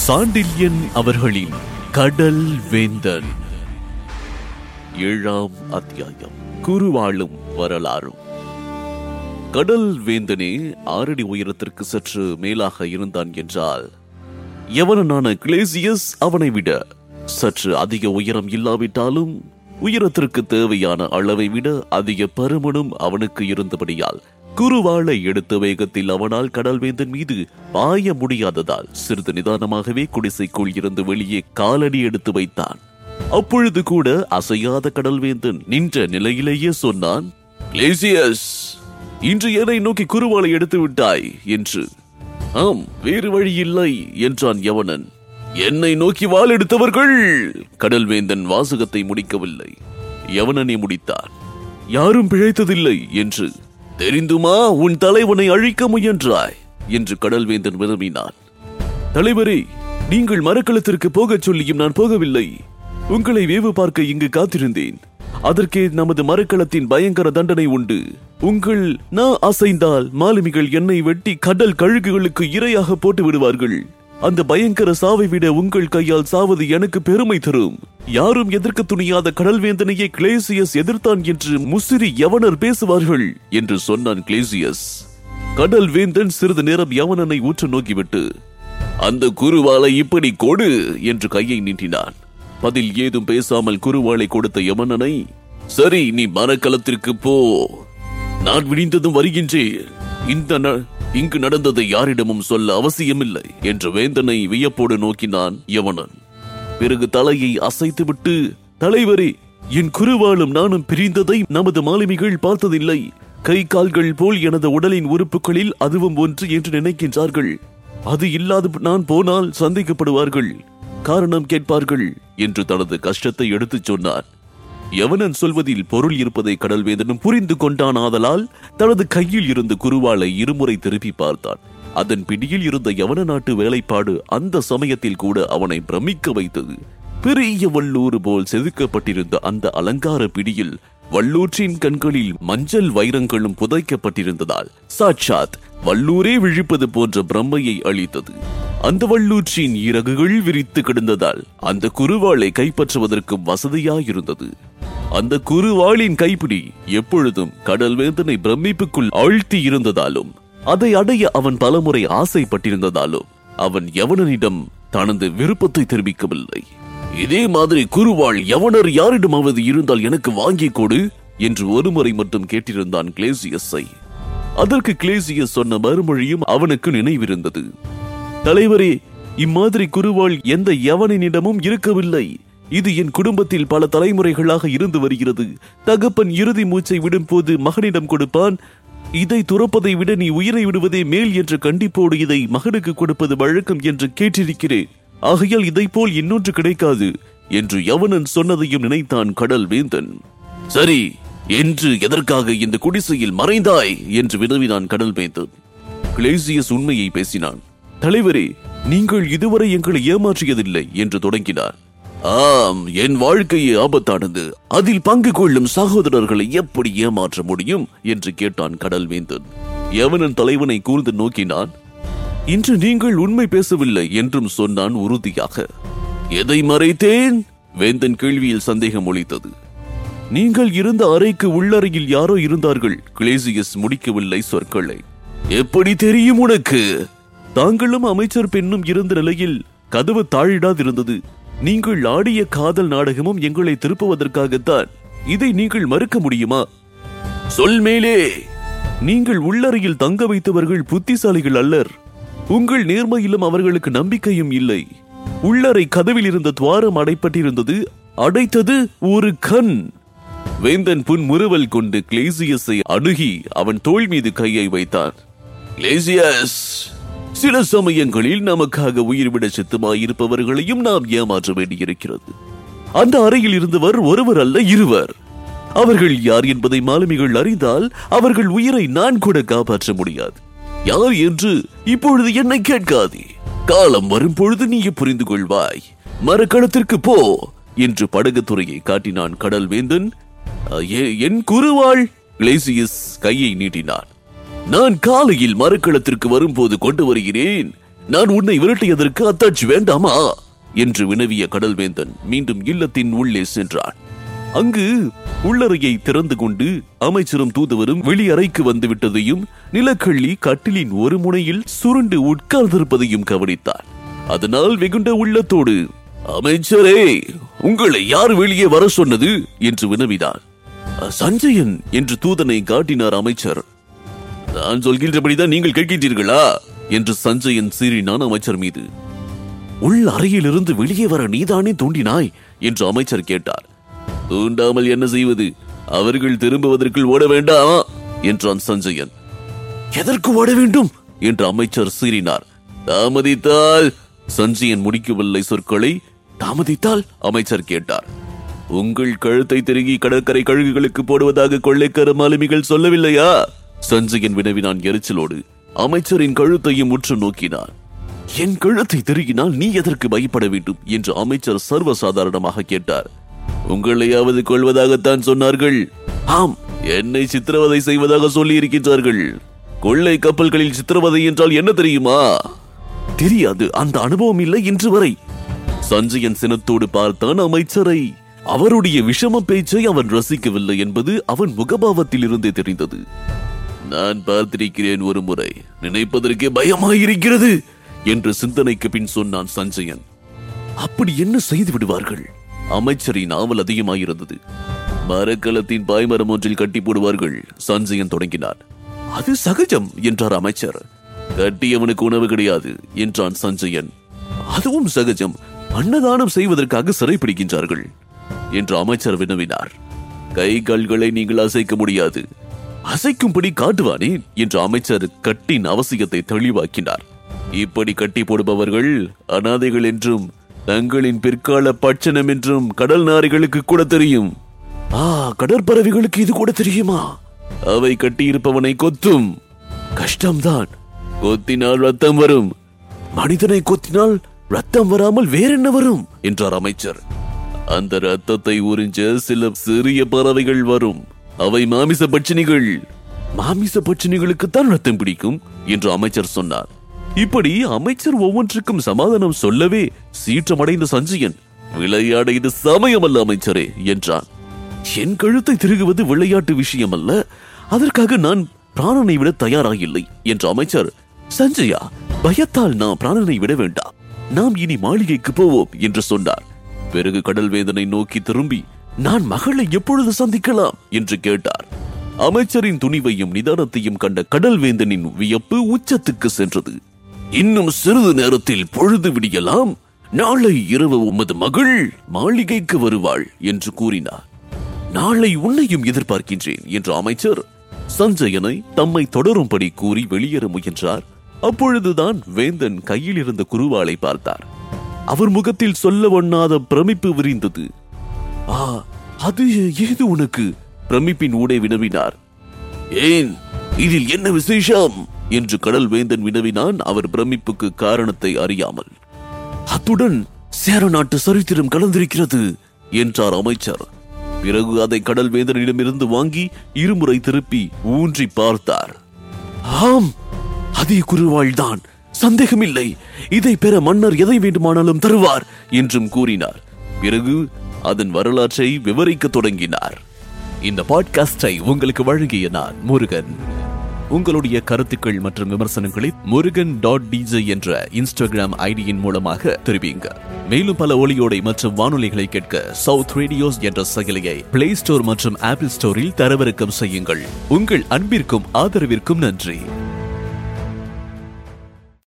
சாண்டில்யன் அவர்களின் கடல் வேந்தன் 7ஆம் அத்தியாயம். குருவாளும் வரலாறும். கடல் வேந்தனே 6 அடி உயரத்திற்கு சற்று மேலாக இருந்தான் என்றால், எவனான கிளேசியஸ் அவனை விட சற்று அதிக உயரம் இல்லாவிட்டாலும் உயரத்திற்கு தேவையான அளவை விட அதிக பருமனும் அவனுக்கு இருந்தபடியால் குருவாளை எடுத்த வேகத்தில் அவனால் கடல்வேந்தன் மீது பாய முடியாததால் சிறிது நிதானமாகவே குடிசைக்குள் இருந்து வெளியே காலடி எடுத்து வைத்தான். அப்பொழுது கூட அசையாத கடல்வேந்தன் நின்ற நிலையிலேயே சொன்னான், கிளேசியஸ், இன்று என்னை நோக்கி குருவாளை எடுத்து விட்டாய் என்று. ஆம், வேறு வழி இல்லை என்றான் யவனன். என்னை நோக்கி வாள் எடுத்தவர்கள். கடல்வேந்தன் வாசகத்தை முடிக்கவில்லை, யவனனை முடித்தான். யாரும் பிழைத்ததில்லை என்று. தெரிந்துமா உன் தலைவனை அழிக்க முயன்றாய் என்று கடல்வேந்தன் வினவினான். தலைவரே, நீங்கள் மரக்களத்திற்கு போகச் சொல்லியும் நான் போகவில்லை. உங்களை வேவு பார்க்க இங்கு காத்திருந்தேன். அதற்கே நமது மரக்களத்தின் பயங்கர தண்டனை உண்டு. உங்கள் நான் அசைந்தால் மாலுமிகள் என்னை வெட்டி கடல் கழுகுகளுக்கு இரையாக போட்டு விடுவார்கள். அந்த பயங்கர சாவை விட உங்கள் கையால் சாவது எனக்கு பெருமை தரும். யாரும் எதிர்க்க துணியாத கடல்வேந்தனையே கிளேசியஸ் எதிர்த்தான் என்று முசிறி யவனர் பேசுவார்கள் என்று சொன்னான் கிளேசியஸ். கடல்வேந்தன் சிறிது நேரம் யவனனை ஊற்று நோக்கிவிட்டு, அந்த குருவாளை இப்படி கொடு என்று கையை நீட்டினான். பதில் ஏதும் பேசாமல் குருவாளை கொடுத்த யவனனை, சரி, நீ மரக்களத்திற்கு போ, நான் விடிந்ததும் வருகின்றேன். இங்கு நடந்ததை யாரிடமும் சொல்ல அவசியமில்லை என்று வேந்தனை வியப்போடு நோக்கினான் யவனன். பிறகு தலையை அசைத்துவிட்டு, தலைவரே, என் குருவாளும் நானும் பிரிந்ததை நமது மாலுமிகள் பார்த்ததில்லை. கை கால்கள் போல் எனது உடலின் உறுப்புகளில் அதுவும் ஒன்று என்று நினைக்கின்றார்கள். அது இல்லாது நான் போனால் சந்தேகப்படுவார்கள், காரணம் கேட்பார்கள் என்று தனது கஷ்டத்தை எடுத்துச் சொன்னார். யவனன் சொல்வதில் பொருள் இருப்பதை கடல்வேந்தனும் புரிந்து கொண்டான். ஆதலால் தனது கையில் இருந்த குருவாளை இருமுறை திருப்பி பார்த்தான். அதன் பிடியில் இருந்த யவன நாட்டு வேலைப்பாடு அந்த சமயத்தில் கூட அவனை பிரமிக்க வைத்தது. பெரிய வல்லூர் போல் செதுக்கப்பட்டிருந்த அந்த அலங்கார பிடியில் வல்லூற்றின் கண்களில் மஞ்சள் வைரங்களும் புதைக்கப்பட்டிருந்ததால் சாட்சாத் வல்லூரே விழிப்பது போன்ற பிரம்மையை அளித்தது. அந்த வல்லூற்றின் இறகுகள் விரித்து கிடந்ததால் அந்த குருவாளை கைப்பற்றுவதற்கு வசதியாயிருந்தது. அந்த குருவாளின் கைப்பிடி எப்பொழுதும் கடல்வேந்தனை பிரமிப்புக்குள் ஆழ்த்தி இருந்ததாலும் அதை அடைய அவன் பலமுறை ஆசைப்பட்டிருந்ததாலும் அவன் யவனனிடம் தனது விருப்பத்தை தெரிவிக்கவில்லை. இதே மாதிரி குருவாள் யவனர் யாரிடமாவது இருந்தால் எனக்கு வாங்கி கொடு என்று ஒருமுறை மட்டும் கேட்டிருந்தான் கிளேசியஸை. அதற்கு கிளேசியஸ் சொன்ன மறுமொழியும் அவனுக்கு நினைவிருந்தது. தலைவரே, இம்மாதிரி குருவாள் எந்த யவனிடமும் இருக்கவில்லை. இது என் குடும்பத்தில் பல தலைமுறைகளாக இருந்து வருகிறது. தகப்பன் இறுதி மூச்சை விடும் போது மகனிடம் கொடுப்பான். இதை துறப்பதை விட நீ உயிரை விடுவதே மேல் என்ற கண்டிப்போடு இதை மகனுக்கு கொடுப்பது வழக்கம் என்று கேட்டிருக்கிறேன். ஆகையால் இதை போல் இன்னொன்று கிடைக்காது என்று யவனன் சொன்னதையும் நினைத்தான் கடல் வேந்தன். சரி, என்று எதற்காக இந்த குடிசையில் மறைந்தாய் என்று வினவினான் கடல் வேந்தன். கிளேசியஸ் உண்மையை பேசினான். தலைவரே, நீங்கள் இதுவரை எங்களை ஏமாற்றியதில்லை என்று தொடங்கினார். ஆம், என் வாழ்க்கையே ஆபத்தானது. அதில் பங்கு கொள்ளும் சகோதரர்களை எப்படி ஏமாற்ற முடியும் என்று கேட்டான் கடல்வேந்தன். யவனன் தலைவனை கூர்ந்து நோக்கினான். இன்று நீங்கள் உண்மை பேசவில்லை என்றும் சொன்னான் உறுதியாக. எதை மறைத்தேன்? வேந்தன் கேள்வியில் சந்தேகம் ஒலித்தது. நீங்கள் இருந்த அறைக்கு உள்ளறையில் யாரோ இருந்தார்கள். கிளேசியஸ் முடிக்கவில்லை சொற்களை. எப்படி தெரியும் உனக்கு? தாங்களும் அமைச்சர் பெண்ணும் இருந்த நிலையில் கதவு தாழிடாதிருந்தது. நீங்கள் ஆடிய காதல் நாடகமும் எங்களை திருப்புவதற்காகத்தான். இதை நீங்கள் மறுக்க முடியுமா? சொல் மேலே. நீங்கள் உள்ளறையில் தங்க வைத்தவர்கள் புத்திசாலிகள் அல்லர். உங்கள் நேர்மையிலும் அவர்களுக்கு நம்பிக்கையும் இல்லை. உள்ளறை கதவில் இருந்த துவாரம் அடைப்பட்டிருந்தது. அடைத்தது ஒரு கண். வேந்தன் புன்முறுவல் கொண்டு கிளேசியஸை அணுகி அவன் தோள் மீது கையை வைத்தான். கிளேசியஸ், சில சமயங்களில் நமக்காக உயிர்விட சித்தமாயிருப்பவர்களையும் நாம் ஏமாற்ற வேண்டியிருக்கிறது. அந்த அறையில் இருந்தவர் ஒருவர் அல்ல, இருவர். அவர்கள் யார் என்பதை மாலுமிகள் அறிந்தால் அவர்கள் உயிரை நான் கூட காப்பாற்ற முடியாது. யார் என்று இப்பொழுது என்னை கேட்காதே. காலம் வரும் பொழுது நீ புரிந்து கொள்வாய். மரக்களத்திற்கு போ என்று படகுத்துறையை காட்டினான் கடல்வேந்தன். என் குருவாள்? கிளேசியஸ் கையை நீட்டினான். நான் காலையில் மரக்களத்திற்கு வரும்போது கொண்டு வருகிறேன். நான் உன்னை விரட்டியதற்கு அத்தாட்சி வேண்டாமா என்று வினவிய கடல்வேந்தன் மீண்டும் இல்லத்தின் உள்ளே சென்றான். அங்கு உள்ளறையை திறந்து கொண்டு அமைச்சரும் தூதுவரும் வெளியறைக்கு வந்து விட்டதையும் நிலக்கள்ளி கட்டிலின் ஒரு முனையில் சுருண்டு உட்கார்ந்திருப்பதையும் கவனித்தார். அதனால் வெகுண்ட உள்ளத்தோடு, அமைச்சரே, உங்களை யார் வெளியே வர சொன்னது என்று வினவினார். சஞ்சயன் என்று தூதனை காட்டினார் அமைச்சர். நான் சொல்கின்றபடிதான் நீங்கள் கேட்கின்றீர்களா என்று சஞ்சயன் சீறினான் அமைச்சர் மீது. உள் அறையிலிருந்து வெளியே வர நீதானே தூண்டினாய் என்று அமைச்சர் கேட்டார். தூண்டாமல் என்ன செய்வது, அவர்கள் திரும்புவதற்குள் ஓட வேண்டாம் என்றான் சஞ்சயன். எதற்கு ஓட வேண்டும் என்று அமைச்சர் சீறினார். தாமதித்தால், சஞ்சயன் முடிக்கவில்லை சொற்களை. தாமதித்தால் அமைச்சர் கேட்டார். உங்கள் கழுத்தை திருகி கடற்கரை கழுகுகளுக்கு போடுவதாக கொள்ளைக்கார மாலுமிகள் சொல்லவில்லையா? சஞ்சயன் வினவினான் எரிச்சலோடு. அமைச்சரின் கழுத்தையும் உற்று நோக்கினான். என் கழுத்தை திருகினால் நீ எதற்கு பயப்பட வேண்டும் என்று அமைச்சர் சர்வசாதாரணமாக கேட்டார். உங்களையாவது கொள்வதாகத்தான் சொன்னார்கள். ஆம், என்னை சித்திரவதை செய்வதாக சொல்லி இருக்கின்றார்கள். கொள்ளை கப்பல்களில் சித்திரவதை என்றால் என்ன தெரியுமா? தெரியாது, அந்த அனுபவம் இல்லை இன்று வரை. சஞ்சயன் சினத்தோடு பார்த்தான் அமைச்சரை. அவருடைய விஷம பேச்சை அவன் ரசிக்கவில்லை என்பது அவன் முகபாவத்தில் இருந்தே தெரிந்தது. நான் பார்த்திருக்கிறேன் ஒரு முறை, நினைப்பதற்கே பயமாயிருக்கிறது என்று சிந்தனைக்கு பின் சொன்னான் சஞ்சயன். அப்படி என்ன செய்து விடுவார்கள்? அமைச்சரின் ஆவல் அதிகமாயிருந்தது. மரக்கலத்தின் பாய்மரம் ஒன்றில் கட்டி போடுவார்கள். சஞ்சயன் தொடங்கினார். அது சகஜம் என்றார் அமைச்சர். கட்டியவனுக்கு உணவு கிடையாது என்றான் சஞ்சயன். அதுவும் சகஜம். அன்னதானம் செய்வதற்காக சிறைப்பிடிக்கின்றார்கள் என்று அமைச்சர் வினவினார். கை கால்களை நீங்கள் அசைக்க முடியாது. அசைக்கும்படி காட்டுவானேன் என்று அமைச்சர் கட்டின் அவசியத்தை தெளிவாக்கினார். இப்படி கட்டி போடுபவர்கள் அனாதைகள் என்றும் தங்களின் பிற்கால பட்சணம் என்றும் கடல் நாரிகளுக்கு கூட தெரியும். கடற்பறவைகளுக்கு இது கூட தெரியுமா? அவை கட்டியிருப்பவனை கொத்தும். கஷ்டம்தான். கொத்தினால் ரத்தம் வரும். மனிதனை கொத்தினால் ரத்தம் வராமல் வேறென்ன வரும் என்றார் அமைச்சர். அந்த ரத்தத்தை உறிஞ்ச சில சிறிய பறவைகள் வரும். அவை மாமிச பட்சினிகள். மாமிச பட்சினிகளுக்குத்தான் ரத்தம் பிடிக்கும் என்று அமைச்சர் சொன்னார். இப்படி அமைச்சர் ஒவ்வொன்றுக்கும் சமாதானம் சொல்லவே சீற்றமடைந்த சஞ்சயன், விளையாட இது சமயமல்ல அமைச்சரே என்றான். என் கழுத்தை திருகுவது விளையாட்டு விஷயம் அல்ல. அதற்காக நான் பிராணனை விட தயாராகில்லை என்ற அமைச்சர். சஞ்சயா, பயத்தால் நாம் பிராணனை விட வேண்டாம். நாம் இனி மாளிகைக்கு போவோம் என்று சொன்னார். பிறகு கடல்வேந்தனை நோக்கி திரும்பி, நான் மகளை எப்பொழுது சந்திக்கலாம் என்று கேட்டார். அமைச்சரின் துணிவையும் நிதானத்தையும் கண்ட கடல்வேந்தனின் வியப்பு உச்சத்துக்கு சென்றது. இன்னும் சிறிது நேரத்தில் பொழுது விடியலாம். நாளை இரவு உமது மகள் மாளிகைக்கு வருவாள் என்று கூறினார். நாளை உன்னையும் எதிர்பார்க்கின்றேன் என்ற அமைச்சர் சஞ்சயனை தம்மை தொடரும்படி கூறி வெளியேற முயன்றார். அப்பொழுதுதான் வேந்தன் கையில் இருந்த குருவாளை பார்த்தார். அவர் முகத்தில் சொல்ல ஒண்ணாத பிரமிப்பு விரிந்தது. அது ஏது உனக்கு? பிரமிப்பின் ஊடே வினவினார். ஏன், இதில் என்ன விசேஷம் என்று கடல் வேந்தன் வினவினான், அவர் பிரமிப்புக்கு காரணத்தை அறியாமல். அத்துடன் சேர நாட்டு சரித்திரம் கலந்திருக்கிறது என்றார் அமைச்சர். பிறகு அதை கடல் வேந்தனிடமிருந்து வாங்கி இருமுறை திருப்பி ஊன்றி பார்த்தார். ஆம், அதே குருவாள்தான், சந்தேகமில்லை. இதை பெற மன்னர் எதை வேண்டுமானாலும் தருவார் என்றும் கூறினார். பிறகு அதன் வரலாற்றை விவரிக்க தொடங்கினார். இந்த பாட்காஸ்டை உங்களுக்கு வழங்கிய நான் முருகன். உங்களுடைய கருத்துக்கள் மற்றும் விமர்சனங்களை murugan.dj என்ற இன்ஸ்டாகிராம் ஐடியின் மூலமாக தெரிவிங்க. மேலும் பல ஒளியோடை மற்றும் வானொலிகளை கேட்க சவுத் ரேடியோஸ் என்ற செயலியை பிளே ஸ்டோர் மற்றும் ஆப்பிள் ஸ்டோரில் தரவிறக்கம் செய்யுங்கள். உங்கள் அன்பிற்கும் ஆதரவிற்கும் நன்றி.